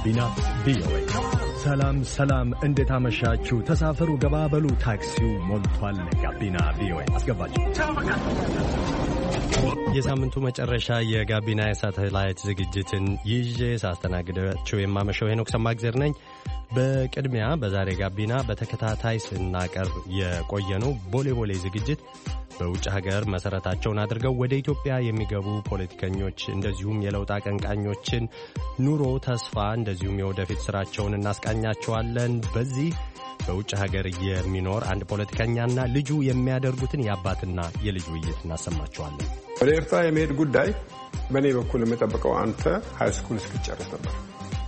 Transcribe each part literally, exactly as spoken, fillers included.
ጋቢና ቪኦኤ። ሰላም ሰላም፣ እንዴት አመሻችሁ? ተሳፈሩ፣ ገባበሉ፣ ታክሲው ሞልቷል። ጋቢና ቪኦኤ አስገባችሁ። የሳምንቱ መጨረሻ የጋቢና የሳተላይት ዝግጅትን ይዤ ሳስተናግዳችሁ የማመሸው ሄኖክ ሰማግዘር ነኝ። በቅድሚያ በዛሬ ጋቢና በተከታታይ ስናቀርብ የቆየነው ቦሌ ቦሌ ዝግጅት በውጭ ሀገር መሰረታቸውን አድርገው ወደ ኢትዮጵያ የሚገቡ ፖለቲከኞች እንደዚሁም የለውጥ አቀንቃኞችን ኑሮ፣ ተስፋ እንደዚሁም የወደፊት ስራቸውን እናስቃኛቸዋለን። በዚህ በውጭ ሀገር የሚኖር አንድ ፖለቲከኛና ልጁ የሚያደርጉትን የአባትና የልጅ ውይይት እናሰማቸዋለን። ወደ ኤርትራ የመሄድ ጉዳይ በእኔ በኩል የምጠብቀው አንተ ሃይስኩል እስክትጨርስ ነበር።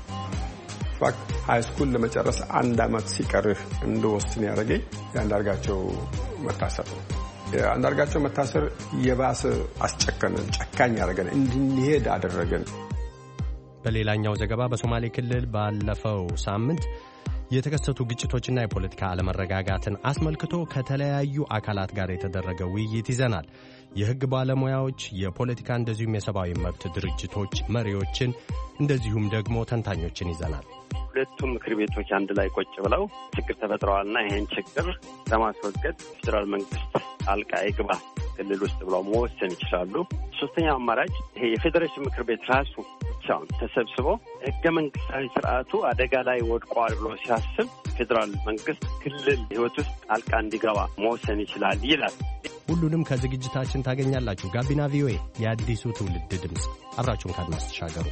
ፋክት ሃይስኩል ለመጨረስ አንድ አመት ሲቀርህ እንደወስን ያደረገኝ የአንዳርጋቸው መታሰር ነው። አንዳርጋቸው መታሰር የባሰ አስጨከነን፣ ጨካኝ ያደረገን፣ እንድንሄድ አደረገን። በሌላኛው ዘገባ በሶማሌ ክልል ባለፈው ሳምንት የተከሰቱ ግጭቶችና የፖለቲካ አለመረጋጋትን አስመልክቶ ከተለያዩ አካላት ጋር የተደረገ ውይይት ይዘናል። የሕግ ባለሙያዎች፣ የፖለቲካ እንደዚሁም የሰብአዊ መብት ድርጅቶች መሪዎችን እንደዚሁም ደግሞ ተንታኞችን ይዘናል። ሁለቱም ምክር ቤቶች አንድ ላይ ቁጭ ብለው ችግር ተፈጥረዋልና ይህን ችግር ለማስወገድ ፌዴራል መንግስት ጣልቃ ይግባ ክልል ውስጥ ብለው መወሰን ይችላሉ። ሶስተኛው አማራጭ ይሄ የፌዴሬሽን ምክር ቤት ራሱ ብቻውን ተሰብስቦ ህገ መንግስታዊ ስርዓቱ አደጋ ላይ ወድቋል ብሎ ሲያስብ ፌዴራል መንግስት ክልል ህይወት ውስጥ ጣልቃ እንዲገባ መወሰን ይችላል ይላል። ሁሉንም ከዝግጅታችን ታገኛላችሁ። ጋቢና ቪኦኤ የአዲሱ ትውልድ ድምፅ፣ አብራችሁን ካድማስ ተሻገሩ።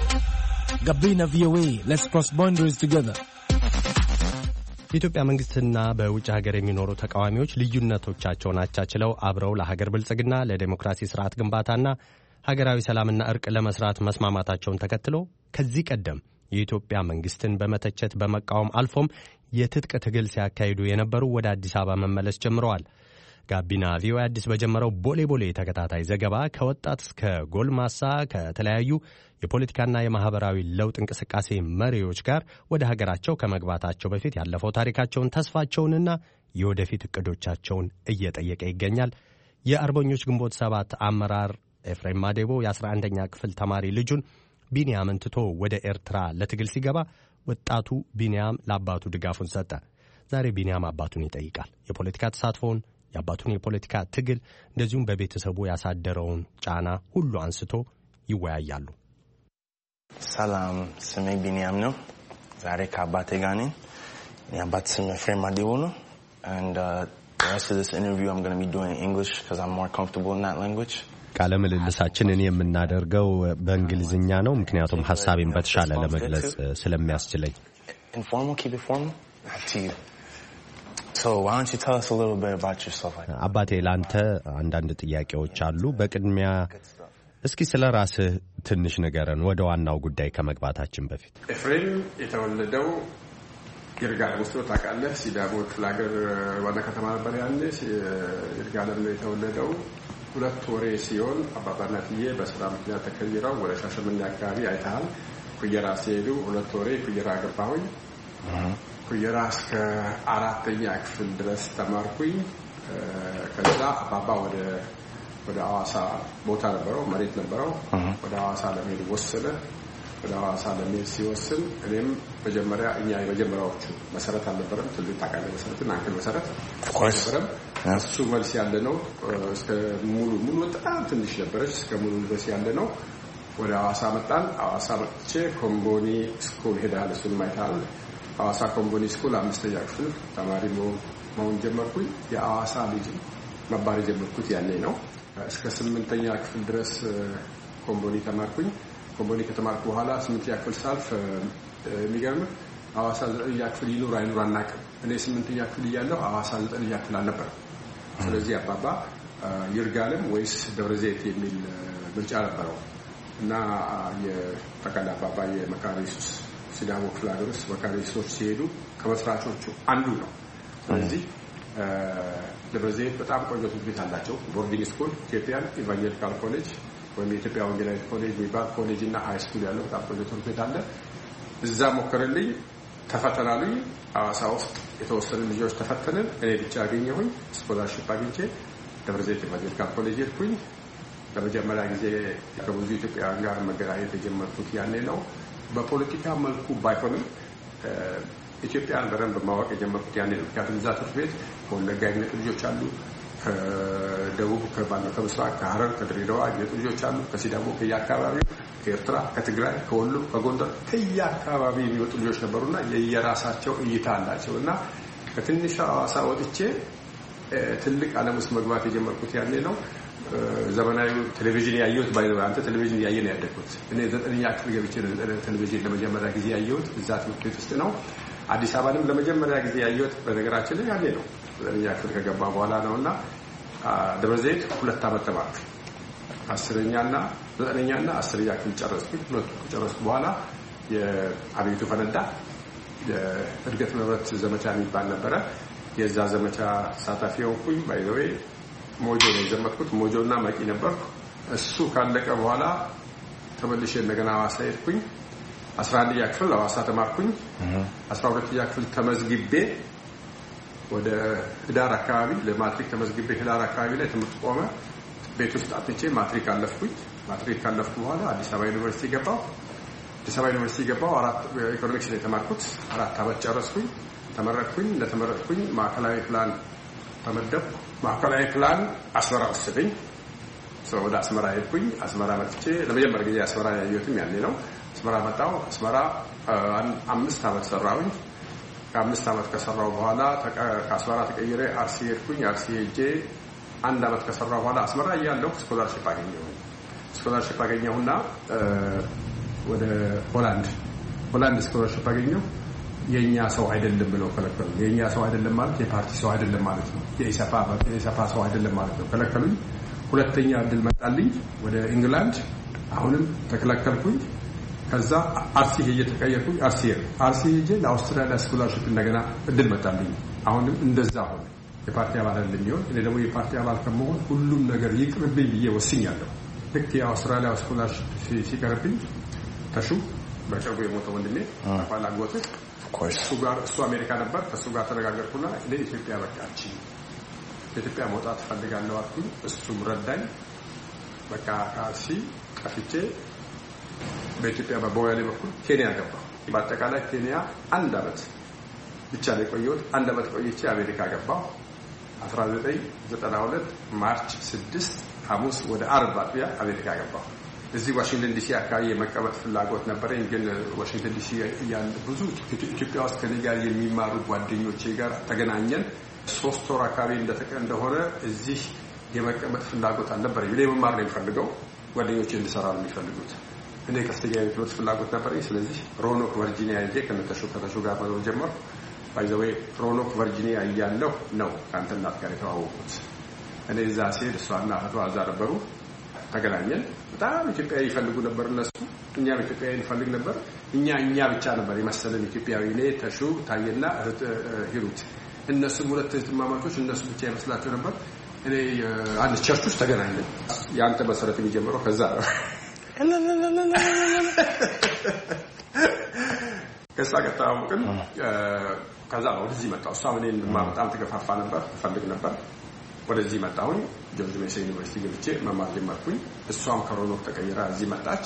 ጋቢና ቪኦኤ ሌትስ ክሮስ ባውንደሪስ ቱጌዘር። የኢትዮጵያ መንግስትና በውጭ ሀገር የሚኖሩ ተቃዋሚዎች ልዩነቶቻቸውን አቻችለው አብረው ለሀገር ብልጽግና፣ ለዲሞክራሲ ስርዓት ግንባታና ሀገራዊ ሰላምና እርቅ ለመስራት መስማማታቸውን ተከትሎ ከዚህ ቀደም የኢትዮጵያ መንግስትን በመተቸት በመቃወም አልፎም የትጥቅ ትግል ሲያካሂዱ የነበሩ ወደ አዲስ አበባ መመለስ ጀምረዋል። ጋቢና ቪኦኤ አዲስ በጀመረው ቦሌ ቦሌ ተከታታይ ዘገባ ከወጣት እስከ ጎልማሳ ከተለያዩ የፖለቲካና የማህበራዊ ለውጥ እንቅስቃሴ መሪዎች ጋር ወደ ሀገራቸው ከመግባታቸው በፊት ያለፈው ታሪካቸውን፣ ተስፋቸውንና የወደፊት እቅዶቻቸውን እየጠየቀ ይገኛል። የአርበኞች ግንቦት ሰባት አመራር ኤፍሬም ማዴቦ የአስራ አንደኛ ክፍል ተማሪ ልጁን ቢንያምን ትቶ ወደ ኤርትራ ለትግል ሲገባ ወጣቱ ቢንያም ለአባቱ ድጋፉን ሰጠ። ዛሬ ቢንያም አባቱን ይጠይቃል። የፖለቲካ ተሳትፎውን፣ የአባቱን የፖለቲካ ትግል እንደዚሁም በቤተሰቡ ያሳደረውን ጫና ሁሉ አንስቶ ይወያያሉ። ሰላም፣ ስሜ ቢንያም ነው። ዛሬ ከአባቴ ጋር ነኝ። የአባቴ ስም ኤፍሬም ማዴቦ ነው። and uh, the rest of this interview I'm going to be doing in English because I'm more comfortable in that language. ቃለ ምልልሳችንን የምናደርገው በእንግሊዝኛ ነው፣ ምክንያቱም ሐሳቤን በተሻለ ለመግለጽ ስለሚያስችለኝ። Informal, keep it formal. To you. So why don't you tell us a little bit about yourself? አባቴ ላንተ አንዳንድ ጥያቄዎች አሉ። በቅድሚያ እስኪ ስለ ራስህ ትንሽ ንገረን፣ ወደ ዋናው ጉዳይ ከመግባታችን በፊት። ኤፍሬም የተወለደው ይርጋለም ውስጥ ነው፣ ታውቃለህ። ሲዳሞ ክፍለ ሀገር ዋና ከተማ ነበር ያኔ። ይርጋለም ነው የተወለደው። ሁለት ወሬ ሲሆን አባባና ትዬ በስራ ምክንያት ተከይረው ወደ ሻሸመኔ አካባቢ አይተሃል። ኩየራ ሲሄዱ ሁለት ወሬ ኩየራ ገባሁኝ። ኩየራ እስከ አራተኛ ክፍል ድረስ ተማርኩኝ። ከዛ አባባ ወደ ወደ አዋሳ ቦታ ነበረው፣ መሬት ነበረው። ወደ አዋሳ ለመሄድ ወሰነ። ወደ አዋሳ ለመሄድ ሲወስን እኔም መጀመሪያ እኛ የመጀመሪያዎቹ መሰረት አልነበረም። ትልቅ ታውቃለህ መሰረትን አንከል መሰረት አልነበረም። እሱ መልስ ያለ ነው። እስከ ሙሉ ሙሉ በጣም ትንሽ ነበረች። እስከ ሙሉ ድረስ ያለ ነው። ወደ አዋሳ መጣን። አዋሳ መጥቼ ኮምቦኒ ስኩል ሄዳል። እሱን ማይታል። አዋሳ ኮምቦኒ ስኩል አምስተኛ ክፍል ተማሪ መሆን ጀመርኩኝ። የአዋሳ ልጅ መባል ጀመርኩት ያኔ ነው። እስከ ስምንተኛ ክፍል ድረስ ኮምቦኒ ተማርኩኝ። ኮምቦኒ ከተማርኩ በኋላ ስምንተኛ ክፍል ሳልፍ የሚገርም አዋሳ ዘጠነኛ ክፍል ይኑር አይኑር አናውቅም። እኔ ስምንተኛ ክፍል እያለሁ አዋሳ ዘጠነኛ ክፍል አልነበረም። ስለዚህ አባባ ይርጋለም ወይስ ደብረዘይት የሚል ምርጫ ነበረው እና የጠቅላላ አባባ የመካነ ኢየሱስ ሲዳሞ ክፍለ ሀገር ውስጥ መካነ ኢየሱስ ሲሄዱ ከመስራቾቹ አንዱ ነው። ስለዚህ ደብረዘይት በጣም ቆንጆ ትምህርት ቤት አላቸው። ቦርዲንግ ስኩል፣ ኢትዮጵያን ኢቫንጀሊካል ኮሌጅ ወይም የኢትዮጵያ ወንጌላዊት ኮሌጅ የሚባል ኮሌጅ እና ሃይ ስኩል ያለው በጣም ቆንጆ ትምህርት ቤት አለ። እዛ ሞከረልኝ፣ ተፈተናልኝ። አዋሳ ውስጥ የተወሰኑ ልጆች ተፈተንን። እኔ ብቻ አገኘሁኝ። ስኮላርሺፕ አግኝቼ ደብረዘይት ኢቫንጀሊካል ኮሌጅ ሄድኩኝ። ለመጀመሪያ ጊዜ ከብዙ ኢትዮጵያውያን ጋር መገናኘት የጀመርኩት ያኔ ነው። በፖለቲካ መልኩ ባይሆንም ኢትዮጵያን በደንብ ማወቅ የጀመርኩት ያኔ ነው። ምክንያቱም እዛ ትምህርት ቤት ከወለጋ የሚመጡ ልጆች አሉ፣ ከደቡብ ከባለ ከምስራቅ ከሐረር ከድሬዳዋ የሚመጡ ልጆች አሉ፣ ከሲዳሞ ከየአካባቢው፣ ከኤርትራ ከትግራይ ከወሎ ከጎንደር ከየአካባቢው የሚመጡ ልጆች ነበሩና የየራሳቸው እይታ አላቸው እና ከትንሽ ሐዋሳ ወጥቼ ትልቅ ዓለም ውስጥ መግባት የጀመርኩት ያኔ ነው። ዘመናዊ ቴሌቪዥን ያየሁት ባይዘው አንተ ቴሌቪዥን ያየን ያደግኩት እኔ ዘጠነኛ ክፍል ገብቼ ቴሌቪዥን ለመጀመሪያ ጊዜ ያየሁት እዛ ትምህርት ቤት ውስጥ ነው። አዲስ አበባንም ለመጀመሪያ ጊዜ ያየሁት በነገራችን ላይ ያኔ ነው። ዘጠነኛ ክፍል ከገባ በኋላ ነውና ደብረ ዘይት ሁለት ዓመት ተማርኩ። አስረኛና ዘጠነኛና አስረኛ ክፍል ጨረስኩ። ሁለቱ ጨረስኩ በኋላ የአብዮቱ ፈነዳ። የእድገት መብረት ዘመቻ የሚባል ነበረ። የዛ ዘመቻ ተሳታፊ ሆንኩኝ። ባይዘዌ ሞጆ ነው የጀመርኩት። ሞጆና መቂ ነበርኩ። እሱ ካለቀ በኋላ ተመልሼ እንደገና ሐዋሳ ሄድኩኝ። አስራ አንደኛ ክፍል ሐዋሳ ተማርኩኝ። አስራ ሁለተኛ ክፍል ተመዝግቤ ወደ ህዳር አካባቢ ለማትሪክ ተመዝግቤ ህዳር አካባቢ ላይ ትምህርት ቆመ። ቤት ውስጥ አጥቼ ማትሪክ አለፍኩኝ። ማትሪክ ካለፍኩ በኋላ አዲስ አበባ ዩኒቨርሲቲ ገባሁ። አዲስ አበባ ዩኒቨርሲቲ ገባሁ። አራት ኢኮኖሚክስ ላይ ተማርኩት። አራት ዓመት ጨረስኩኝ። ተመረጥኩኝ። እንደተመረጥኩኝ ማዕከላዊ ፕላን ተመደብኩ። ማዕከላዊ ፕላን አስመራ ወሰደኝ። ሰው ወደ አስመራ ሄድኩኝ። አስመራ መጥቼ ለመጀመሪያ ጊዜ አስመራ ያየሁትም ያኔ ነው። አስመራ መጣሁ። አስመራ አምስት ዓመት ሰራሁኝ። ከአምስት ዓመት ከሰራሁ በኋላ ከአስመራ ተቀይሬ አርሲ ሄድኩኝ። አርሲ ሄጄ አንድ ዓመት ከሰራሁ በኋላ አስመራ እያለሁ ስኮላርሺፕ አገኘሁ። ስኮላርሺፕ አገኘሁና ወደ ሆላንድ ሆላንድ ስኮላርሺፕ አገኘሁ። የኛ ሰው አይደለም ብለው ከለከሉኝ። የኛ ሰው አይደለም ማለት የፓርቲ ሰው አይደለም ማለት ነው። የኢሰፓ የኢሰፓ ሰው አይደለም ማለት ነው። ከለከሉኝ። ሁለተኛ እድል መጣልኝ ወደ ኢንግላንድ። አሁንም ተከለከልኩኝ። ከዛ አርሲ ሄጄ ተቀየርኩኝ። አርሲ አርሲ ሄጄ ለአውስትራሊያ ስኮላርሺፕ እንደገና እድል መጣልኝ። አሁንም እንደዛ ሆነ። የፓርቲ አባል አይደለም ይሆን። እኔ ደግሞ የፓርቲ አባል ከመሆን ሁሉም ነገር ይቅርብኝ ብዬ ወስኛለሁ። ልክ የአውስትራሊያ ስኮላርሺፕ ሲቀርብኝ ተሹ በቅርቡ የሞተው ወንድሜ አባል አጎቴ እሱ ጋር እሱ አሜሪካ ነበር። ከእሱ ጋር ተነጋገርኩና ለኢትዮጵያ በቃች ኢትዮጵያ መውጣት ፈልጋለሁ አልኩኝ። እሱም ረዳኝ። በቃ አርሲ ቀፍቼ በኢትዮጵያ በቦያሌ በኩል ኬንያ ገባሁ። በአጠቃላይ ኬንያ አንድ ዓመት ብቻ ነው የቆየሁት። አንድ ዓመት ቆይቼ አሜሪካ ገባሁ። አስራ ዘጠኝ ዘጠና ሁለት ማርች ስድስት ሐሙስ ወደ አርብ አጥቢያ አሜሪካ ገባሁ። እዚህ ዋሽንግተን ዲሲ አካባቢ የመቀመጥ ፍላጎት ነበረኝ። ግን ዋሽንግተን ዲሲ ያለ ብዙ ኢትዮጵያ ውስጥ ከኔ ጋር የሚማሩ ጓደኞቼ ጋር ተገናኘን። ሶስት ወር አካባቢ እንደተቀ እንደሆነ እዚህ የመቀመጥ ፍላጎት አልነበረኝ። እኔ መማር ነው የምፈልገው፣ ጓደኞቼ እንድሰራ ነው የሚፈልጉት። እኔ ከፍተኛ የትምህርት ፍላጎት ነበረኝ። ስለዚህ ሮኖክ ቨርጂኒያ ሄጄ ከነተሹ ከተሹ ጋር መኖር ጀመርኩ። ባይ ዘ ዌይ ሮኖክ ቨርጂኒያ እያለሁ ነው ከአንተ እናት ጋር የተዋወቁት። እኔ እዛ ስሄድ እሷና እህቷ እዛ ነበሩ። ተገናኘን። በጣም ኢትዮጵያዊ ይፈልጉ ነበር እነሱ፣ እኛም ኢትዮጵያዊ እንፈልግ ነበር። እኛ እኛ ብቻ ነበር የመሰለን ኢትዮጵያዊ። እኔ ተሹ ታየና እህት ሂሩት፣ እነሱም ሁለት እህትማማቾች፣ እነሱ ብቻ ይመስላቸው ነበር። እኔ አንድ ቸርች ውስጥ ተገናኘን። ያንተ መሰረት የሚጀምረው ከዛ ነው። ከዛ ከተዋወቅን ከዛ ነው ወደዚህ መጣሁ። እሷ እኔን በጣም ተገፋፋ ነበር፣ ፈልግ ነበር። ወደዚህ መጣሁኝ። ጆርጅ ሜሰን ዩኒቨርሲቲ ገብቼ መማር ጀመርኩኝ። እሷም ከሮኖክ ተቀይራ እዚህ መጣች።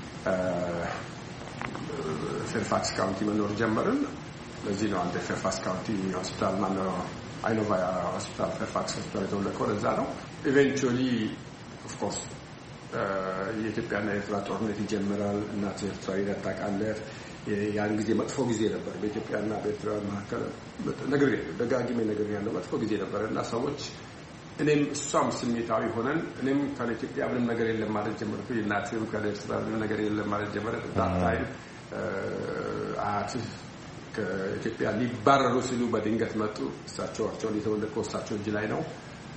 ፌርፋክስ ካውንቲ መኖር ጀመርን። ለዚህ ነው አንድ ፌርፋክስ ካውንቲ ሆስፒታል ማነው አይኖቫ ሆስፒታል ፌርፋክስ ሆስፒታል የተወለድኩት ወደዛ ነው። ኢቬንቹዋሊ ኦፍ ኮርስ የኢትዮጵያና የኤርትራ ጦርነት ይጀምራል። እናት ኤርትራዊ ታውቃለህ። ያን ጊዜ መጥፎ ጊዜ ነበር በኢትዮጵያና በኤርትራ መካከል። ነገር ደጋግሜ ነገር ያለው መጥፎ ጊዜ ነበር እና ሰዎች እኔም እሷም ስሜታዊ ሆነን እኔም ከኢትዮጵያ ምንም ነገር የለም ማለት ጀመርኩ። እናቴም ከኤርትራ ምንም ነገር የለም ማለት ጀመረች። ዳታይ አት ከኢትዮጵያ ሊባረሩ ሲሉ በድንገት መጡ። እሳቸው አክቹዋሊ የተወለድኩት እሳቸው እጅ ላይ ነው።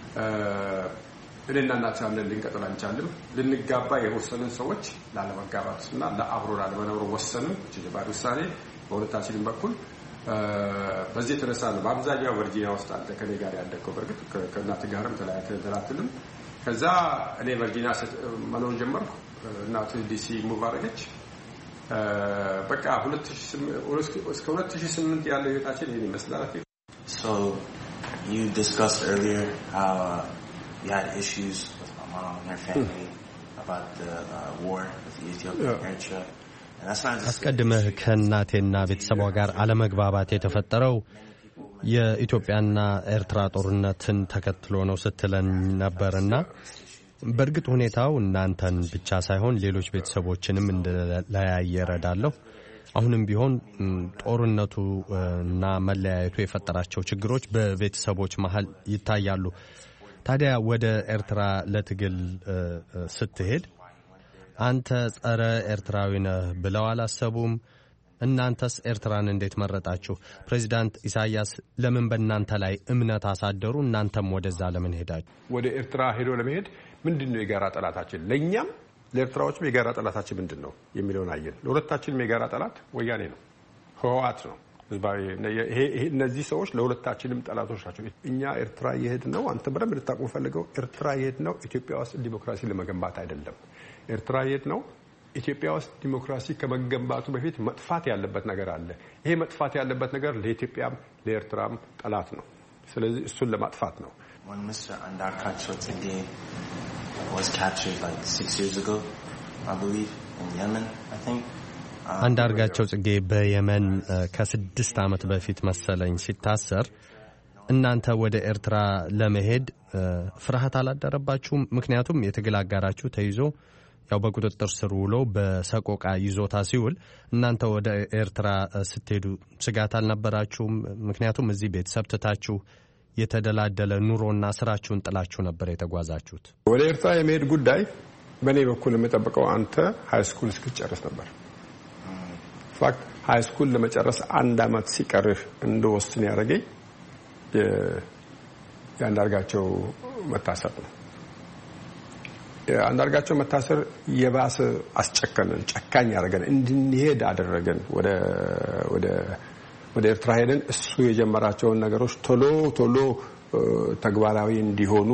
እኔና እናቴ አብረን ልንቀጥል አንቻልም። ልንጋባ የወሰንን ሰዎች ላለመጋባትና ለአብሮ ላለመኖር ወሰንን። እቺ ባድ ውሳኔ በሁለታችንም በኩል በዚህ የተነሳ ነው በአብዛኛው ቨርጂኒያ ውስጥ አንተ ከኔ ጋር ያደግከው። በርግጥ ከእናት ጋርም ተላተላትልም። ከዛ እኔ ቨርጂኒያ መኖር ጀመርኩ። እናቴ ዲሲ ሙቭ አደረገች። በቃ እስከ ሁለት ሺህ ስምንት ያለው ህይወታችን ይሄን ይመስላል። So you discussed earlier how uh, you had issues with my mom and her family about the uh, war with Ethiopia and Eritrea. አስቀድመህ ከእናቴና ቤተሰቧ ጋር አለመግባባት የተፈጠረው የኢትዮጵያና ኤርትራ ጦርነትን ተከትሎ ነው ስትለን ነበርና በእርግጥ ሁኔታው እናንተን ብቻ ሳይሆን ሌሎች ቤተሰቦችንም እንደለያየ እረዳለሁ። አሁንም ቢሆን ጦርነቱ እና መለያየቱ የፈጠራቸው ችግሮች በቤተሰቦች መሃል ይታያሉ። ታዲያ ወደ ኤርትራ ለትግል ስትሄድ አንተ ጸረ ኤርትራዊ ነህ ብለው አላሰቡም? እናንተስ ኤርትራን እንዴት መረጣችሁ? ፕሬዚዳንት ኢሳያስ ለምን በእናንተ ላይ እምነት አሳደሩ? እናንተም ወደዛ ለምን ሄዳችሁ? ወደ ኤርትራ ሄዶ ለመሄድ ምንድነው የጋራ ጠላታችን? ለኛም ለኤርትራዎችም የጋራ ጠላታችን ምንድነው የሚለውን አየን። ለሁለታችንም የጋራ ጠላት ወያኔ ነው፣ ህወሓት ነው። ይሄ እነዚህ ሰዎች ለሁለታችንም ጠላቶች ናቸው። እኛ ኤርትራ የሄድ ነው አንተ በደንብ ልታውቁ ፈልገው ኤርትራ የሄድ ነው ኢትዮጵያ ውስጥ ዲሞክራሲ ለመገንባት አይደለም። ኤርትራ የሄድ ነው ኢትዮጵያ ውስጥ ዲሞክራሲ ከመገንባቱ በፊት መጥፋት ያለበት ነገር አለ። ይሄ መጥፋት ያለበት ነገር ለኢትዮጵያም ለኤርትራም ጠላት ነው። ስለዚህ እሱን ለማጥፋት ነው። When Mister Andargacho Tsege was captured like six years ago, I believe, in Yemen, I think. አንዳርጋቸው ጽጌ በየመን ከስድስት ዓመት በፊት መሰለኝ ሲታሰር እናንተ ወደ ኤርትራ ለመሄድ ፍርሃት አላደረባችሁም? ምክንያቱም የትግል አጋራችሁ ተይዞ ያው በቁጥጥር ስር ውሎ በሰቆቃ ይዞታ ሲውል እናንተ ወደ ኤርትራ ስትሄዱ ስጋት አልነበራችሁም? ምክንያቱም እዚህ ቤተሰብ ትታችሁ የተደላደለ ኑሮና ስራችሁን ጥላችሁ ነበር የተጓዛችሁት። ወደ ኤርትራ የመሄድ ጉዳይ በእኔ በኩል የምጠብቀው አንተ ሃይ ስኩል እስክትጨርስ ነበር። ፋክት ሃይ ስኩል ለመጨረስ አንድ አመት ሲቀርህ እንደወስን ያደረገኝ የአንዳርጋቸው መታሰር ነው። የአንዳርጋቸው መታሰር የባሰ አስጨከነን፣ ጨካኝ ያደረገን፣ እንድንሄድ አደረገን። ወደ ወደ ወደ ኤርትራ ሄደን እሱ የጀመራቸውን ነገሮች ቶሎ ቶሎ ተግባራዊ እንዲሆኑ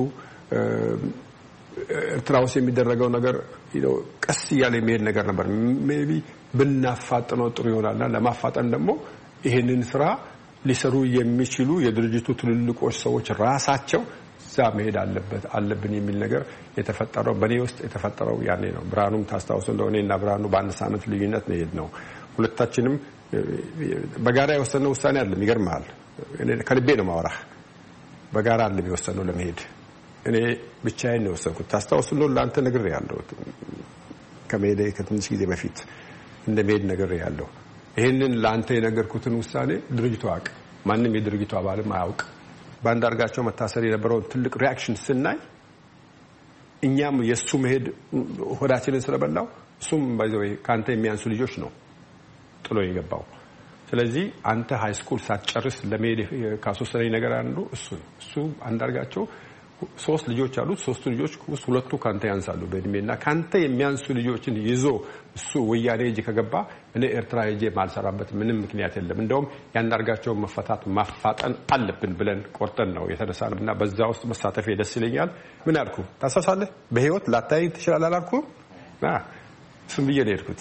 ኤርትራ ውስጥ የሚደረገው ነገር ቀስ እያለ የሚሄድ ነገር ነበር። ሜቢ ብናፋጥነው ጥሩ ይሆናልና ለማፋጠን ደግሞ ይሄንን ስራ ሊሰሩ የሚችሉ የድርጅቱ ትልልቆች ሰዎች ራሳቸው እዛ መሄድ አለበት አለብን የሚል ነገር የተፈጠረው በኔ ውስጥ የተፈጠረው ያኔ ነው። ብርሃኑም ታስታውሱ እንደሆነ እና ብርሃኑ በአንድ ሳምንት ልዩነት ነው የሄድነው። ሁለታችንም በጋራ የወሰነው ውሳኔ አይደለም። ይገርማል። እኔ ከልቤ ነው ማወራህ። በጋራ አይደለም የወሰነው ለመሄድ። እኔ ብቻዬን ነው የወሰንኩት። ታስታውሱ እንደሆነ ለአንተ ነግሬያለሁ። ከመሄዴ ከትንሽ ጊዜ በፊት እንደመሄድ ነግሬያለሁ። ይሄንን ለአንተ የነገርኩትን ውሳኔ ድርጅቱ አያውቅ፣ ማንም የድርጅቱ አባልም አያውቅ። በአንዳርጋቸው መታሰር የነበረው ትልቅ ሪአክሽን ስናይ እኛም የሱ መሄድ ሆዳችንን ስለበላው እሱም ባይዘው ካንተ የሚያንሱ ልጆች ነው ጥሎ የገባው። ስለዚህ አንተ ሃይ ስኩል ሳትጨርስ ለመሄድ ካስወሰነኝ ነገር አንዱ እሱ እሱ አንዳርጋቸው ሶስት ልጆች አሉት። ሶስቱ ልጆች ውስጥ ሁለቱ ካንተ ያንሳሉ በእድሜና ካንተ የሚያንሱ ልጆችን ይዞ እሱ ወያኔ እጅ ከገባ እኔ ኤርትራ ሄጄ ማልሰራበት ምንም ምክንያት የለም። እንደውም ያንዳርጋቸው መፈታት ማፋጠን አለብን ብለን ቆርጠን ነው የተነሳንና በዛ ውስጥ መሳተፍ ደስ ይለኛል። ምን አልኩ ታሳሳለህ? በህይወት ላታይ ትችላለህ አላልኩ? ና ስም ብዬ ነው የሄድኩት።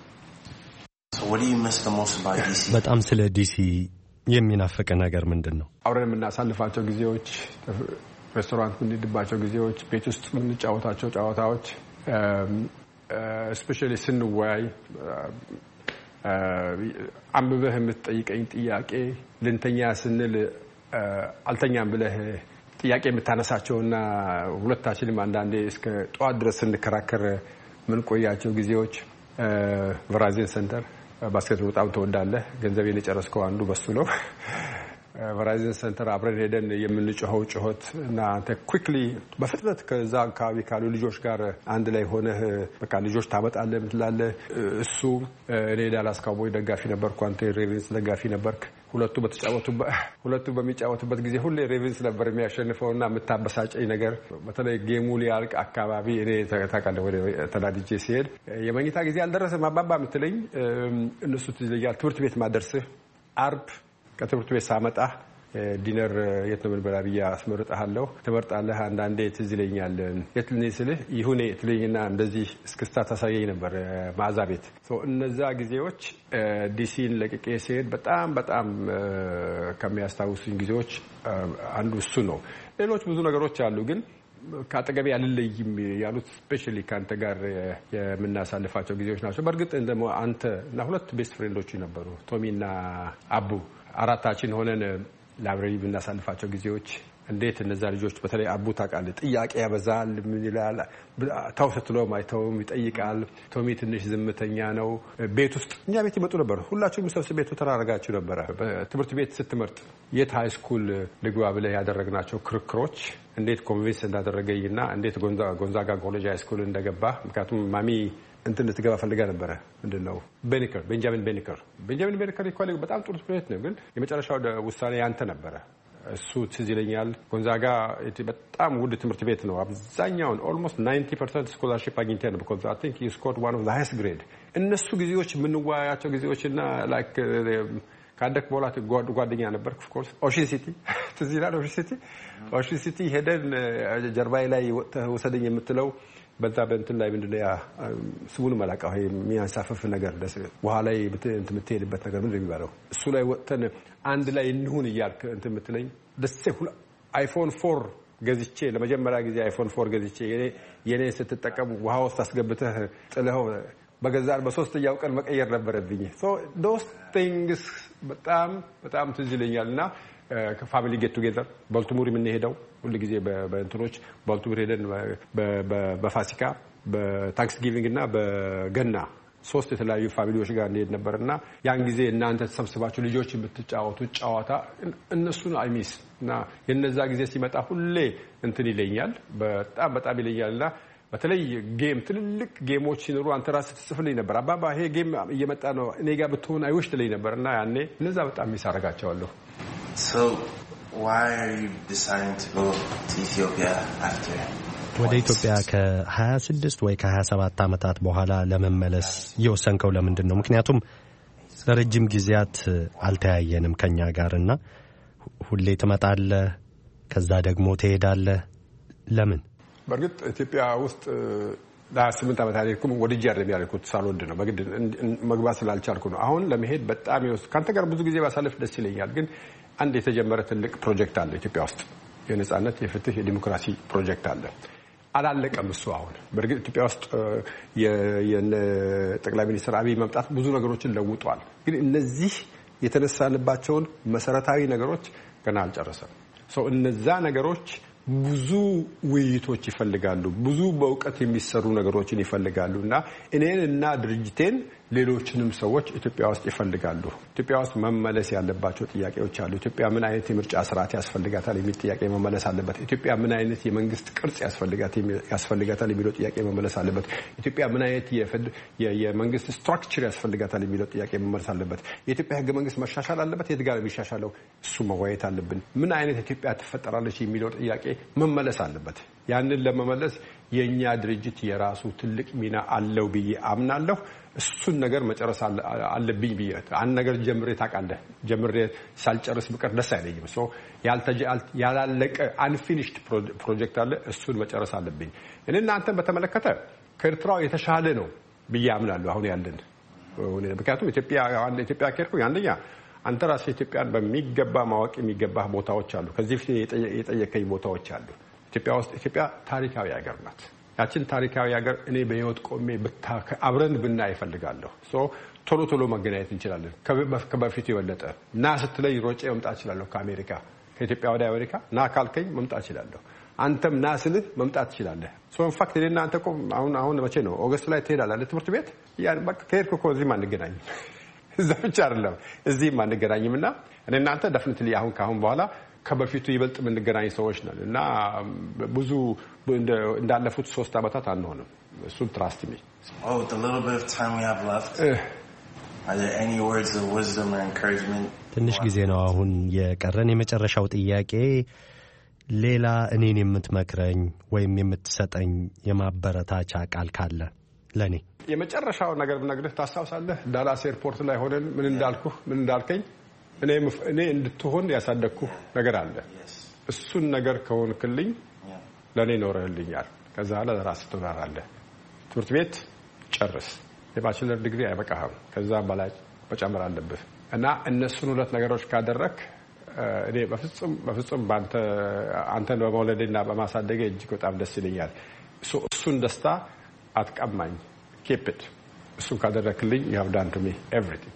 በጣም ስለ ዲሲ የሚናፍቅ ነገር ምንድን ነው? አብረን የምናሳልፋቸው ጊዜዎች፣ ሬስቶራንት የምንሄድባቸው ጊዜዎች፣ ቤት ውስጥ የምንጫወታቸው ጨዋታዎች፣ ስፔሻሊ ስንወያይ አንብበህ የምትጠይቀኝ ጥያቄ፣ ልንተኛ ስንል አልተኛም ብለህ ጥያቄ የምታነሳቸውና ሁለታችንም አንዳንዴ እስከ ጠዋት ድረስ ስንከራከር ምን ቆያቸው ጊዜዎች። ቨራይዘን ሴንተር ባስኬትቦል በጣም ተወዳለህ። ገንዘቤን የጨረስከው አንዱ በሱ ነው። ቨራይዘን ሴንተር አብረን ሄደን የምንጮኸው ጩኸት እና አንተ ኩዊክሊ በፍጥነት ከዛ አካባቢ ካሉ ልጆች ጋር አንድ ላይ ሆነህ በቃ ልጆች ታመጣለህ ምትላለህ። እሱ እኔ ዳላስ ካውቦይ ደጋፊ ነበርኩ፣ አንተ ሬቨንስ ደጋፊ ነበርክ። ሁለቱ በተጫወቱበት ሁለቱ በሚጫወቱበት ጊዜ ሁሌ ሬቨንስ ነበር የሚያሸንፈውና የምታበሳጨኝ ነገር በተለይ ጌሙ ሊያልቅ አካባቢ እኔ ተቃለ ወደ ተናድጄ ሲሄድ የመኝታ ጊዜ አልደረሰም አባባ ምትለኝ እነሱ ትይዘኛል። ትምህርት ቤት ማደርስህ አርብ ከትምህርት ቤት ሳመጣ ዲነር የት ነው የምንበላ ብዬ አስመርጣለሁ። ትመርጣለህ። አንዳንዴ ትዝ ይለኛል የት ልኔ ስልህ ይሁኔ ትለኝና እንደዚህ እስክስታ ታሳየኝ ነበር ማዛ ቤት። እነዛ ጊዜዎች ዲሲን ለቅቄ ሲሄድ በጣም በጣም ከሚያስታውሱኝ ጊዜዎች አንዱ እሱ ነው። ሌሎች ብዙ ነገሮች አሉ፣ ግን ካጠገቤ ያልለይም ያሉት ስፔሻሊ ካንተ ጋር የምናሳልፋቸው ጊዜዎች ናቸው። በእርግጥ እንደሞ አንተ እና ሁለት ቤስት ፍሬንዶች ነበሩ ቶሚና አቡ አራታችን ሆነን ላይብረሪ ብናሳልፋቸው ጊዜዎች እንዴት እነዛ ልጆች በተለይ አቡ ታውቃለህ ጥያቄ ያበዛል ምን ይላል ታው ስትለው ማይተውም ይጠይቃል። ቶሚ ትንሽ ዝምተኛ ነው። ቤት ውስጥ እኛ ቤት ይመጡ ነበር። ሁላችሁም ሰብስቤ ቤቱ ተራረጋችሁ ነበር። በትምህርት ቤት ስትመርጥ የት ሃይ ስኩል ልግባ ብለህ ያደረግናቸው ክርክሮች እንዴት ኮንቪንስ እንዳደረገኝና እንዴት ጎንዛ ጎንዛጋ ኮሌጅ ሃይ ስኩል እንደገባ ምክንያቱም ማሚ እንትን ልትገባ ፈልጋ ነበር። ምንድነው ቤኒከር ቤንጃሚን ቤኒከር ቤንጃሚን ቤኒከር ኮሌጅ በጣም ጥሩ ትምህርት ነው፣ ግን የመጨረሻው ውሳኔ ያንተ ነበር። እሱ ትዝ ይለኛል። ጎንዛጋ በጣም ውድ ትምህርት ቤት ነው። አብዛኛውን almost ninety percent ስኮላርሺፕ አግኝተህ ነው because I think you scored one of the highest grade። እነሱ ጊዜዎች የምንዋያቸው ጊዜዎችና like ካደክ በኋላ ጓደኛ ነበር of course ኦሽን ሲቲ ትዝ ይላል። ኦሽን ሲቲ ኦሽን ሲቲ ሄደን ጀርባይ ላይ ወሰደኝ የምትለው በዛ በእንትን ላይ ምንድነው ያ ስሙን መላቃው ይሄ የሚያንሳፈፍ ነገር ደስ ውሃ ላይ እንትን የምትሄድበት ነገር ምንድነው የሚባለው እሱ ላይ ወጥተን አንድ ላይ እንሁን እያልክ እንትን የምትለኝ ደስ ይሁን። አይፎን ፎር ገዝቼ ለመጀመሪያ ጊዜ አይፎን ፎር ገዝቼ የኔ የኔ ስትጠቀሙ ውሃ ውስጥ አስገብተህ ጥለኸው በገዛር በሶስተኛው ቀን መቀየር ነበረብኝ። so those things በጣም በጣም ትዝ ይለኛልና ከፋሚሊ ጌት ቱጌዘር ባልቲሞር የምንሄደው ሁሉ ጊዜ በእንትኖች ባልቲሞር ሄደን በፋሲካ በታንክስ ጊቪንግ እና በገና ሶስት የተለያዩ ፋሚሊዎች ጋር እንሄድ ነበርና ያን ጊዜ እናንተ ተሰብስባችሁ ልጆች የምትጫወቱ ጫዋታ እነሱን አይሚስ እና የነዛ ጊዜ ሲመጣ ሁሌ እንትን ይለኛል በጣም በጣም ይለኛልና በተለይ ጌም ትልልቅ ጌሞች ሲኖሩ አንተ ራስህ ትጽፍልኝ ነበር። አባባ ይሄ ጌም እየመጣ ነው እኔ ጋር ብትሆን አይውሽ ትለኝ ነበርና ያኔ እነዛ በጣም ሚሳረጋቸዋለሁ። So why are you deciding to go to Ethiopia after? ወደ ኢትዮጵያ ከ26 ወይ ከ27 አመታት በኋላ ለመመለስ የወሰንከው ለምንድን ነው? ምክንያቱም ለረጅም ጊዜያት አልተያየንም ከኛ ጋርና ሁሌ ትመጣለህ ከዛ ደግሞ ትሄዳለህ። ለምን? በርግጥ ኢትዮጵያ ውስጥ ለስምንት አመት አልኩኝ ወድጄ አይደለም ያልኩት ሳልወድ ነው በግድ መግባት ስላልቻልኩ ነው። አሁን ለመሄድ በጣም ይወስ ካንተ ጋር ብዙ ጊዜ ባሳለፍ ደስ ይለኛል። ግን አንድ የተጀመረ ትልቅ ፕሮጀክት አለ ኢትዮጵያ ውስጥ የነጻነት የፍትህ የዲሞክራሲ ፕሮጀክት አለ። አላለቀም እሱ። አሁን በርግጥ ኢትዮጵያ ውስጥ የነ ጠቅላይ ሚኒስትር አብይ መምጣት ብዙ ነገሮችን ለውጧል። ግን እነዚህ የተነሳንባቸውን መሰረታዊ ነገሮች ገና አልጨረሰም። ሶ እነዛ ነገሮች ብዙ ውይይቶች ይፈልጋሉ። ብዙ በእውቀት የሚሰሩ ነገሮችን ይፈልጋሉና እኔን እና ድርጅቴን ሌሎችንም ሰዎች ኢትዮጵያ ውስጥ ይፈልጋሉ። ኢትዮጵያ ውስጥ መመለስ ያለባቸው ጥያቄዎች አሉ። ኢትዮጵያ ምን አይነት የምርጫ ስርዓት ያስፈልጋታል የሚል ጥያቄ መመለስ አለበት። ኢትዮጵያ ምን አይነት የመንግስት ቅርጽ ያስፈልጋታል ያስፈልጋታል የሚለው ጥያቄ መመለስ አለበት። ኢትዮጵያ ምን አይነት የመንግስት ስትራክቸር ያስፈልጋታል የሚለው ጥያቄ መመለስ አለበት። የኢትዮጵያ ህገ መንግስት መሻሻል አለበት። የት ጋር የሚሻሻለው እሱ መወያየት አለብን። ምን አይነት ኢትዮጵያ ትፈጠራለች የሚለው ጥያቄ መመለስ አለበት። ያንን ለመመለስ የኛ ድርጅት የራሱ ትልቅ ሚና አለው ብዬ አምናለሁ። እሱን ነገር መጨረስ አለብኝ ብዬ አንድ ነገር ጀምሬ ታውቃለህ ጀምሬ ሳልጨርስ ብቀር ደስ አይለኝም። ሶ ያላለቀ አንፊኒሽድ ፕሮጀክት አለ እሱን መጨረስ አለብኝ። እኔ እናንተን በተመለከተ ከኤርትራው የተሻለ ነው ብዬ አምናለሁ አሁን ያለን። ምክንያቱም ኢትዮጵያ አንድ ኢትዮጵያ ከርኩ አንደኛ አንተ ራስህ ኢትዮጵያን በሚገባ ማወቅ የሚገባህ ቦታዎች አሉ። ከዚህ ፊት የጠየቀኝ ቦታዎች አሉ። ኢትዮጵያ ውስጥ ኢትዮጵያ ታሪካዊ ሀገር ናት። ያችን ታሪካዊ ሀገር እኔ በህይወት ቆሜ ብታከ አብረን ብናይ እፈልጋለሁ። ሶ ቶሎ ቶሎ መገናኘት እንችላለን። ከበፊት የበለጠ ና ስትለይ ሮጬ መምጣት እችላለሁ። ከአሜሪካ ከኢትዮጵያ ወደ አሜሪካ ና ካልከኝ መምጣት እችላለሁ። አንተም ና ስልህ መምጣት ትችላለህ። ሶ ኢንፋክት እኔና አንተ እኮ አሁን አሁን መቼ ነው ኦገስት ላይ ትሄዳለህ ትምህርት ቤት ያን በቃ ከሄድኩ እኮ እዚህም አንገናኝም። እዛ ብቻ አይደለም እዚህም አንገናኝምና እኔ እናንተ ዴፊኒትሊ አሁን ካሁን በኋላ ከበፊቱ ይበልጥ የምንገናኝ ሰዎች ነን እና ብዙ እንዳለፉት ሶስት አመታት አንሆንም። እሱን ትራስት ሚ Oh, with the little bit of time we have left, are there any words of wisdom or encouragement? ትንሽ ጊዜ ነው አሁን የቀረን። የመጨረሻው ጥያቄ ሌላ እኔን የምትመክረኝ ወይም የምትሰጠኝ የማበረታቻ ቃል ካለ ለኔ። የመጨረሻው ነገር ብነግርህ ታስታውሳለህ? ዳላስ ኤርፖርት ላይ ሆነን ምን እንዳልኩህ ምን እንዳልከኝ እኔ እኔ እንድትሆን ያሳደግኩህ ነገር አለ። እሱን ነገር ከሆንክልኝ ለኔ ኖርህልኛል። ከዛ ለራስህ ትኖራለህ። ትምህርት ቤት ጨርስ። የባችለር ዲግሪ አይበቃህም። ከዛ በላይ መጨመር አለብህ እና እነሱን ሁለት ነገሮች ካደረክ እኔ በፍጹም በፍጹም ባንተ አንተን በመውለድና በማሳደግ እጅግ በጣም ደስ ይለኛል። እሱን ደስታ አትቀማኝ። keep it እሱን ካደረክልኝ you have done to me everything.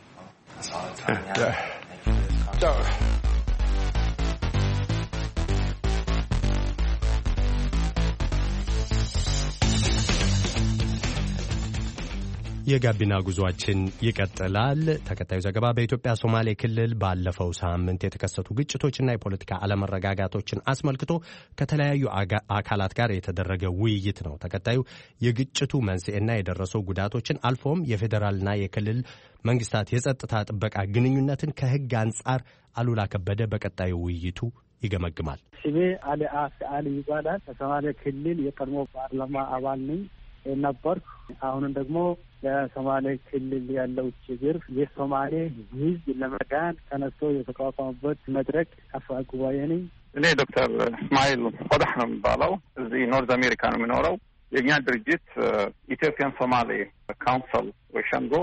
የጋቢና ጉዟችን ይቀጥላል። ተከታዩ ዘገባ በኢትዮጵያ ሶማሌ ክልል ባለፈው ሳምንት የተከሰቱ ግጭቶችና የፖለቲካ አለመረጋጋቶችን አስመልክቶ ከተለያዩ አካላት ጋር የተደረገ ውይይት ነው። ተከታዩ የግጭቱ መንስኤና የደረሰው ጉዳቶችን አልፎም የፌዴራልና የክልል መንግስታት የጸጥታ ጥበቃ ግንኙነትን ከህግ አንጻር አሉላ ከበደ በቀጣዩ ውይይቱ ይገመግማል። ስሜ አሊ አፍ አሊ ይባላል። ከሶማሌ ክልል የቀድሞ ፓርላማ አባል ነኝ ነበርኩ። አሁን ደግሞ ለሶማሌ ክልል ያለው ችግር የሶማሌ ህዝብ ለመዳን ተነስቶ የተቋቋመበት መድረክ አፈ ጉባኤ ነኝ። እኔ ዶክተር እስማኤል ቆዳህ ነው የሚባለው። እዚህ ኖርዝ አሜሪካ ነው የሚኖረው። የኛ ድርጅት ኢትዮጵያን ሶማሌ ካውንስል ወይ ሸንጎ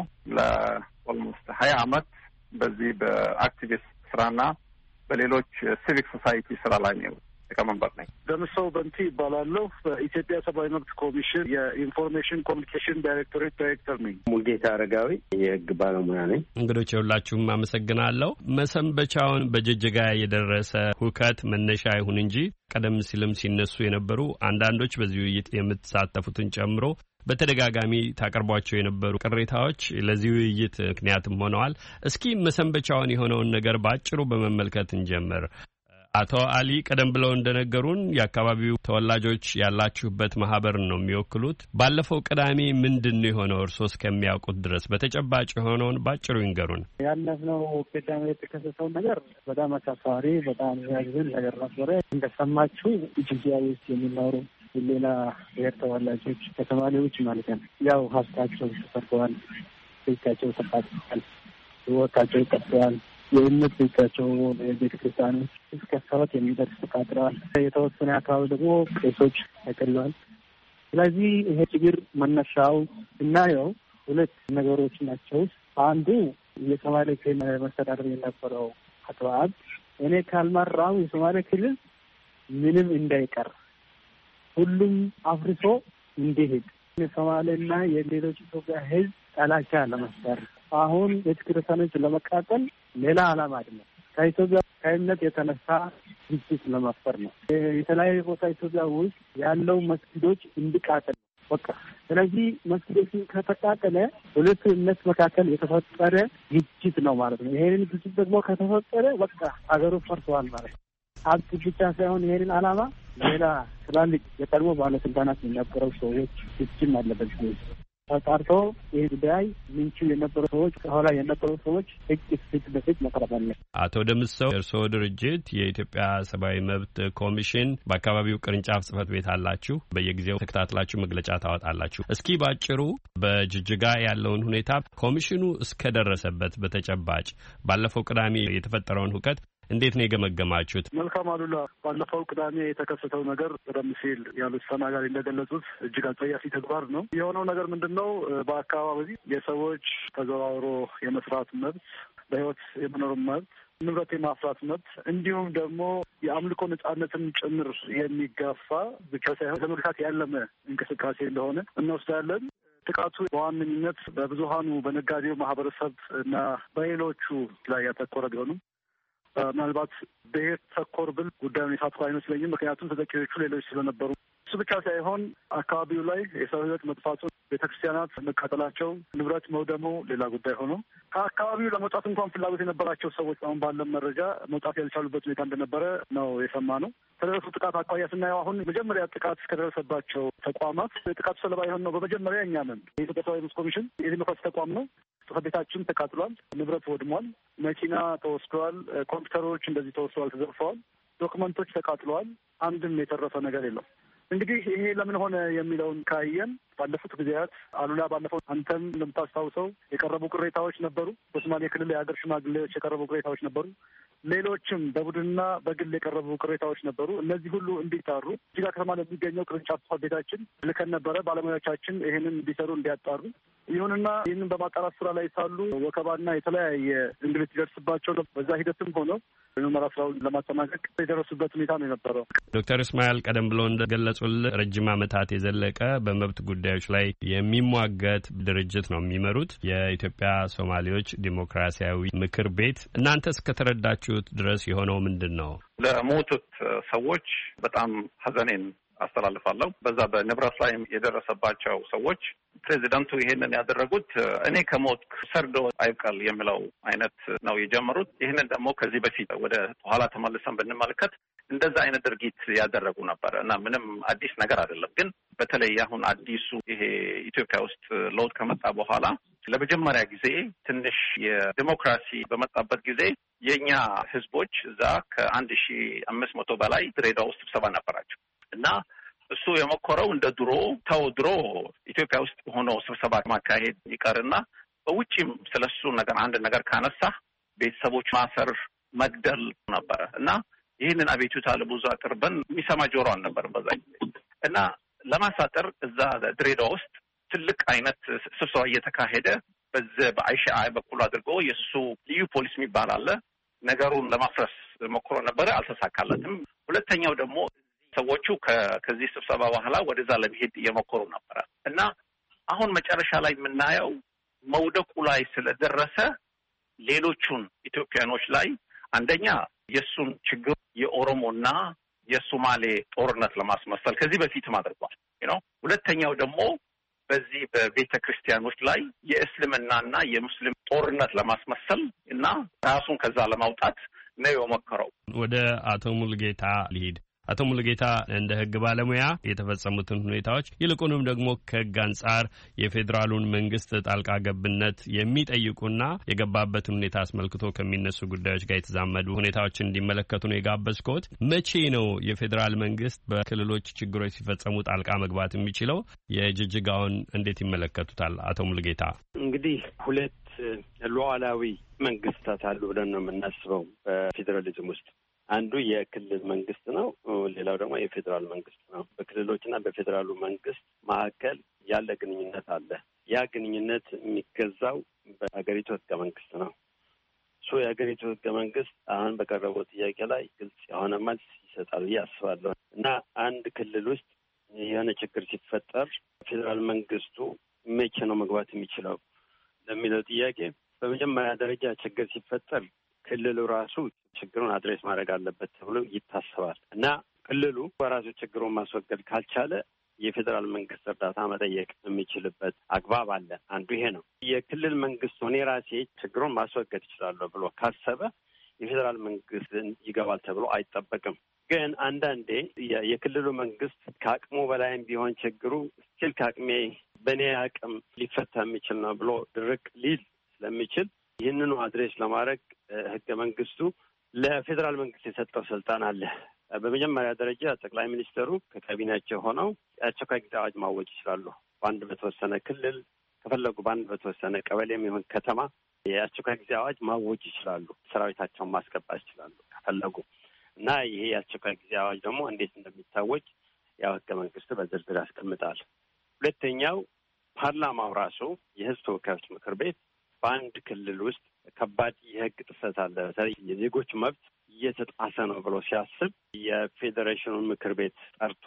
ለኦልሞስት ሀያ አመት በዚህ በአክቲቪስት ስራና በሌሎች ሲቪክ ሶሳይቲ ስራ ላይ ነው ተቀመንበር ነኝ። ደምሰው በንቲ ይባላለሁ። በኢትዮጵያ ሰብአዊ መብት ኮሚሽን የኢንፎርሜሽን ኮሚኒኬሽን ዳይሬክቶሬት ዳይሬክተር ነኝ። ሙልጌታ አረጋዊ የህግ ባለሙያ ነኝ። እንግዶች ሁላችሁም አመሰግናለሁ። መሰንበቻውን በጅጅጋ የደረሰ ሁከት መነሻ ይሁን እንጂ ቀደም ሲልም ሲነሱ የነበሩ አንዳንዶች በዚህ ውይይት የምትሳተፉትን ጨምሮ በተደጋጋሚ ታቀርቧቸው የነበሩ ቅሬታዎች ለዚህ ውይይት ምክንያትም ሆነዋል። እስኪ መሰንበቻውን የሆነውን ነገር ባጭሩ በመመልከት እንጀምር። አቶ አሊ ቀደም ብለው እንደነገሩን የአካባቢው ተወላጆች ያላችሁበት ማህበር ነው የሚወክሉት። ባለፈው ቅዳሜ ምንድነው የሆነው እርስዎ እስከሚያውቁት ድረስ በተጨባጭ የሆነውን ባጭሩ ይንገሩን። ያለፈው ቅዳሜ የተከሰተው ነገር በጣም አሳፋሪ፣ በጣም ያዝን ነገር ነበረ። እንደሰማችሁ ኢትዮጵያ ውስጥ የሚኖሩ ሌላ ብሔር ተወላጆች ከሶማሌዎች ማለት ነው ያው ሀብታቸው ተሰርቀዋል፣ ቤታቸው ተቃጥለዋል፣ ህይወታቸው ተቀጥለዋል። የእምነት ቤታቸው ቤተክርስቲያኖች እስከ ሰባት የሚደርስ ተቃጥለዋል። የተወሰነ አካባቢ ደግሞ ቄሶች ተገድለዋል። ስለዚህ ይሄ ችግር መነሻው ስናየው ሁለት ነገሮች ናቸው። አንዱ የሶማሌ ክልል መስተዳደር የነበረው አቶ አብ እኔ ካልመራው የሶማሌ ክልል ምንም እንዳይቀር ሁሉም አፍርሶ እንዲሄድ የሶማሌና የሌሎች ኢትዮጵያ ህዝብ ጠላቻ ለመፍጠር አሁን ቤተክርስቲያኖች ለመቃጠል ሌላ ዓላማ አይደለም። ከኢትዮጵያ ከእምነት የተነሳ ግጭት ለመፍጠር ነው። የተለያዩ ቦታ ኢትዮጵያ ውስጥ ያለው መስጊዶች እንዲቃጠል በቃ። ስለዚህ መስጊዶችን ከተቃጠለ ሁለቱ እምነት መካከል የተፈጠረ ግጭት ነው ማለት ነው። ይሄንን ግጭት ደግሞ ከተፈጠረ በቃ ሀገሩ ፈርሰዋል ማለት ነው። ሀብት ብቻ ሳይሆን ይሄንን ዓላማ ሌላ ትላልቅ የቀድሞ ባለስልጣናት የነበረው ሰዎች እጅም አለበት ተጣርቶ ይህ ጉዳይ ምንቹ የነበሩ ሰዎች ከኋላ የነበሩ ሰዎች ህግ ፊት ለፊት መቅረብ አለ። አቶ ደምሰው እርስዎ ድርጅት የኢትዮጵያ ሰብአዊ መብት ኮሚሽን በአካባቢው ቅርንጫፍ ጽህፈት ቤት አላችሁ። በየጊዜው ተከታትላችሁ መግለጫ ታወጣላችሁ። እስኪ ባጭሩ በጅጅጋ ያለውን ሁኔታ ኮሚሽኑ እስከደረሰበት በተጨባጭ ባለፈው ቅዳሜ የተፈጠረውን ሁከት እንዴት ነው የገመገማችሁት? መልካም አሉላ፣ ባለፈው ቅዳሜ የተከሰተው ነገር ቀደም ሲል ያሉት ተናጋሪ እንደገለጹት እጅግ አጸያፊ ተግባር ነው። የሆነው ነገር ምንድን ነው? በአካባቢ የሰዎች ተዘዋውሮ የመስራት መብት፣ በህይወት የመኖር መብት፣ ንብረት የማፍራት መብት እንዲሁም ደግሞ የአምልኮ ነጻነትን ጭምር የሚጋፋ ብቻ ሳይሆን ለመግታት ያለመ እንቅስቃሴ እንደሆነ እንወስዳለን። ጥቃቱ በዋነኝነት በብዙሀኑ በነጋዴው ማህበረሰብ እና በሌሎቹ ላይ ያተኮረ ቢሆንም ምናልባት ብሔር ተኮር ብል ጉዳዩን የሳትኩ አይመስለኝም። ምክንያቱም ተጠቂዎቹ ሌሎች ስለነበሩ። እሱ ብቻ ሳይሆን አካባቢው ላይ የሰው ህይወት መጥፋቱ፣ ቤተክርስቲያናት መቃጠላቸው፣ ንብረት መውደሙ ሌላ ጉዳይ ሆኖ ከአካባቢው ለመውጣት እንኳን ፍላጎት የነበራቸው ሰዎች አሁን ባለን መረጃ መውጣት ያልቻሉበት ሁኔታ እንደነበረ ነው የሰማነው። ከደረሱ ጥቃት አኳያ ስናየው አሁን መጀመሪያ ጥቃት ከደረሰባቸው ተቋማት የጥቃቱ ሰለባ የሆን ነው በመጀመሪያ እኛ ነን። የኢትዮጵያ ሰብአዊ መብት ኮሚሽን የዲሞክራሲ ተቋም ነው። ጽሕፈት ቤታችን ተቃጥሏል፣ ንብረት ወድሟል፣ መኪና ተወስደዋል፣ ኮምፒውተሮች እንደዚህ ተወስደዋል፣ ተዘርፈዋል፣ ዶክመንቶች ተቃጥለዋል። አንድም የተረፈ ነገር የለም። እንግዲህ ይሄ ለምን ሆነ የሚለውን ካየን ባለፉት ጊዜያት አሉላ፣ ባለፈው አንተም እንደምታስታውሰው የቀረቡ ቅሬታዎች ነበሩ። በሶማሌ ክልል የሀገር ሽማግሌዎች የቀረቡ ቅሬታዎች ነበሩ። ሌሎችም በቡድንና በግል የቀረቡ ቅሬታዎች ነበሩ። እነዚህ ሁሉ እንዲጣሩ ጅጅጋ ከተማ ለሚገኘው ቅርንጫፍ ጽሕፈት ቤታችን ልከን ነበረ። ባለሙያዎቻችን ይህንን እንዲሰሩ እንዲያጣሩ ይሁንና ይህንን በማጣራት ስራ ላይ ሳሉ ወከባና የተለያየ እንግልት ይደርስባቸው በዛ ሂደትም ሆኖ ምርመራ ስራውን ለማጠናቀቅ የደረሱበት ሁኔታ ነው የነበረው። ዶክተር እስማኤል ቀደም ብሎ እንደገለጹልን ረጅም ዓመታት የዘለቀ በመብት ጉዳዮች ላይ የሚሟገት ድርጅት ነው የሚመሩት፣ የኢትዮጵያ ሶማሌዎች ዲሞክራሲያዊ ምክር ቤት። እናንተ እስከተረዳችሁት ድረስ የሆነው ምንድን ነው? ለሞቱት ሰዎች በጣም ሀዘኔን አስተላልፋለሁ። በዛ በንብረት ላይ የደረሰባቸው ሰዎች ፕሬዚዳንቱ ይሄንን ያደረጉት እኔ ከሞት ሰርዶ አይብቀል የሚለው አይነት ነው የጀመሩት። ይህንን ደግሞ ከዚህ በፊት ወደ ኋላ ተመልሰን ብንመለከት እንደዛ አይነት ድርጊት ያደረጉ ነበር እና ምንም አዲስ ነገር አይደለም። ግን በተለይ አሁን አዲሱ ይሄ ኢትዮጵያ ውስጥ ለውጥ ከመጣ በኋላ ለመጀመሪያ ጊዜ ትንሽ የዲሞክራሲ በመጣበት ጊዜ የእኛ ህዝቦች እዛ ከአንድ ሺህ አምስት መቶ በላይ ድሬዳዋ ውስጥ ስብሰባ ነበራቸው እና እሱ የሞከረው እንደ ድሮ ተው ድሮ ኢትዮጵያ ውስጥ ሆኖ ስብሰባ ማካሄድ ይቀርና በውጪም ስለሱ ነገር አንድ ነገር ካነሳ ቤተሰቦች ማሰር፣ መግደል ነበረ እና ይህንን አቤቱታ ለብዙ አቅርበን የሚሰማ ጆሮ አልነበረም በዛ ጊዜ እና ለማሳጠር እዛ ድሬዳዋ ውስጥ ትልቅ አይነት ስብሰባ እየተካሄደ በዚህ በአይሻ በኩል አድርጎ የሱ ልዩ ፖሊስ የሚባል አለ ነገሩን ለማፍረስ ሞክሮ ነበረ፣ አልተሳካለትም። ሁለተኛው ደግሞ ሰዎቹ ከዚህ ስብሰባ በኋላ ወደዛ ለመሄድ እየሞከሩ ነበረ እና አሁን መጨረሻ ላይ የምናየው መውደቁ ላይ ስለደረሰ ሌሎቹን ኢትዮጵያኖች ላይ አንደኛ የሱን ችግር የኦሮሞና የሶማሌ ጦርነት ለማስመሰል ከዚህ በፊትም አድርጓል ነው። ሁለተኛው ደግሞ በዚህ በቤተ ክርስቲያኖች ላይ የእስልምናና የሙስሊም ጦርነት ለማስመሰል እና ራሱን ከዛ ለማውጣት ነው የሞከረው። ወደ አቶ ሙሉጌታ ልሂድ። አቶ ሙሉጌታ እንደ ሕግ ባለሙያ የተፈጸሙትን ሁኔታዎች ይልቁንም ደግሞ ከሕግ አንጻር የፌዴራሉን መንግስት ጣልቃ ገብነት የሚጠይቁና የገባበትን ሁኔታ አስመልክቶ ከሚነሱ ጉዳዮች ጋር የተዛመዱ ሁኔታዎችን እንዲመለከቱ ነው የጋበዝኩት። መቼ ነው የፌዴራል መንግስት በክልሎች ችግሮች ሲፈጸሙ ጣልቃ መግባት የሚችለው? የጅጅጋውን እንዴት ይመለከቱታል አቶ ሙሉጌታ? እንግዲህ ሁለት ሉዓላዊ መንግስታት አሉ ብለን ነው የምናስበው በፌዴራሊዝም ውስጥ። አንዱ የክልል መንግስት ነው፣ ሌላው ደግሞ የፌዴራል መንግስት ነው። በክልሎችና በፌዴራሉ መንግስት መካከል ያለ ግንኙነት አለ። ያ ግንኙነት የሚገዛው በሀገሪቱ ህገ መንግስት ነው። እሱ የሀገሪቱ ህገ መንግስት አሁን በቀረበው ጥያቄ ላይ ግልጽ የሆነ መልስ ይሰጣል ብዬ አስባለሁ እና አንድ ክልል ውስጥ የሆነ ችግር ሲፈጠር ፌዴራል መንግስቱ መቼ ነው መግባት የሚችለው ለሚለው ጥያቄ በመጀመሪያ ደረጃ ችግር ሲፈጠር ክልሉ ራሱ ችግሩን አድሬስ ማድረግ አለበት ተብሎ ይታሰባል እና ክልሉ በራሱ ችግሩን ማስወገድ ካልቻለ የፌዴራል መንግስት እርዳታ መጠየቅ የሚችልበት አግባብ አለ። አንዱ ይሄ ነው። የክልል መንግስት እኔ ራሴ ችግሩን ማስወገድ እችላለሁ ብሎ ካሰበ የፌዴራል መንግስት ይገባል ተብሎ አይጠበቅም። ግን አንዳንዴ የክልሉ መንግስት ከአቅሙ በላይም ቢሆን ችግሩ ስቲል ከአቅሜ በእኔ አቅም ሊፈታ የሚችል ነው ብሎ ድርቅ ሊል ስለሚችል ይህንኑ አድሬስ ለማድረግ ህገ መንግስቱ ለፌዴራል መንግስት የሰጠው ስልጣን አለ። በመጀመሪያ ደረጃ ጠቅላይ ሚኒስትሩ ከካቢኔያቸው ሆነው የአስቸኳይ ጊዜ አዋጅ ማወጅ ይችላሉ። በአንድ በተወሰነ ክልል ከፈለጉ በአንድ በተወሰነ ቀበሌም ይሁን ከተማ የአስቸኳይ ጊዜ አዋጅ ማወጅ ይችላሉ። ሰራዊታቸውን ማስገባት ይችላሉ ከፈለጉ እና ይሄ የአስቸኳይ ጊዜ አዋጅ ደግሞ እንዴት እንደሚታወጅ ያው ህገ መንግስቱ በዝርዝር ያስቀምጣል። ሁለተኛው ፓርላማው ራሱ የህዝብ ተወካዮች ምክር ቤት በአንድ ክልል ውስጥ ከባድ የህግ ጥሰት አለ፣ በተለይ የዜጎች መብት እየተጣሰ ነው ብሎ ሲያስብ የፌዴሬሽኑን ምክር ቤት ጠርቶ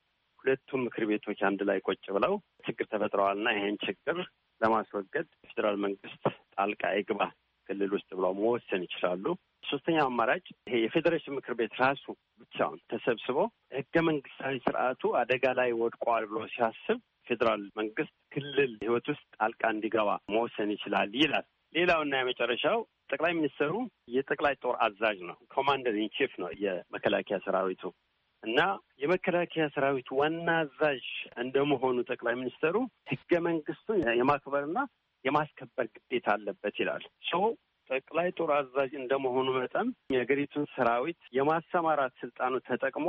ሁለቱም ምክር ቤቶች አንድ ላይ ቁጭ ብለው ችግር ተፈጥረዋልና ይሄን ችግር ለማስወገድ ፌዴራል መንግስት ጣልቃ ይግባ ክልል ውስጥ ብለው መወሰን ይችላሉ። ሶስተኛው አማራጭ ይሄ የፌዴሬሽን ምክር ቤት ራሱ ብቻውን ተሰብስቦ ህገ መንግስታዊ ስርዓቱ አደጋ ላይ ወድቋል ብሎ ሲያስብ ፌዴራል መንግስት ክልል ህይወት ውስጥ ጣልቃ እንዲገባ መወሰን ይችላል ይላል። ሌላውና የመጨረሻው ጠቅላይ ሚኒስትሩ የጠቅላይ ጦር አዛዥ ነው፣ ኮማንደር ኢን ቺፍ ነው የመከላከያ ሰራዊቱ እና የመከላከያ ሰራዊቱ ዋና አዛዥ እንደመሆኑ ጠቅላይ ሚኒስትሩ ህገ መንግስቱን የማክበርና የማስከበር ግዴታ አለበት ይላል። ሶ ጠቅላይ ጦር አዛዥ እንደመሆኑ መጠን የሀገሪቱን ሰራዊት የማሰማራት ስልጣኑ ተጠቅሞ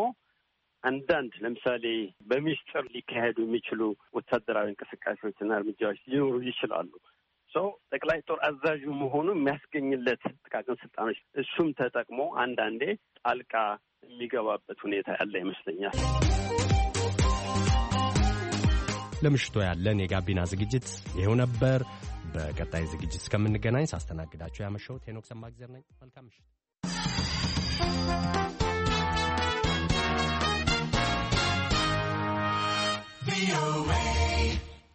አንዳንድ ለምሳሌ በሚስጥር ሊካሄዱ የሚችሉ ወታደራዊ እንቅስቃሴዎችና እርምጃዎች ሊኖሩ ይችላሉ። ሰው ጠቅላይ ጦር አዛዡ መሆኑ የሚያስገኝለት ጥቃቅን ስልጣኖች እሱም ተጠቅሞ አንዳንዴ ጣልቃ የሚገባበት ሁኔታ ያለ ይመስለኛል። ለምሽቱ ያለን የጋቢና ዝግጅት ይሄው ነበር። በቀጣይ ዝግጅት እስከምንገናኝ ሳስተናግዳችሁ ያመሸሁት ሄኖክ ሰማግዘር ነኝ። መልካም ምሽት። ቪኦኤ